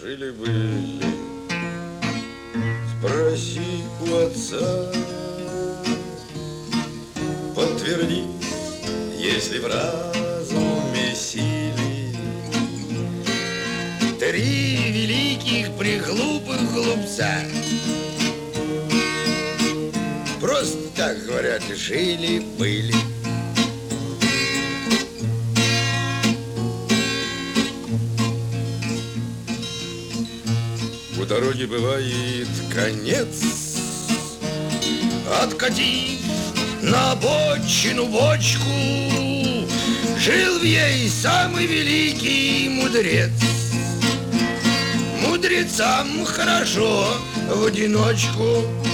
Жили-были, спроси у отца, подтверди, если в разуме силы. Три великих приглупых глупца, просто так говорят, жили-были. У дороги бывает конец, откатив на обочину бочку, жил в ней самый великий мудрец. Мудрецам хорошо в одиночку.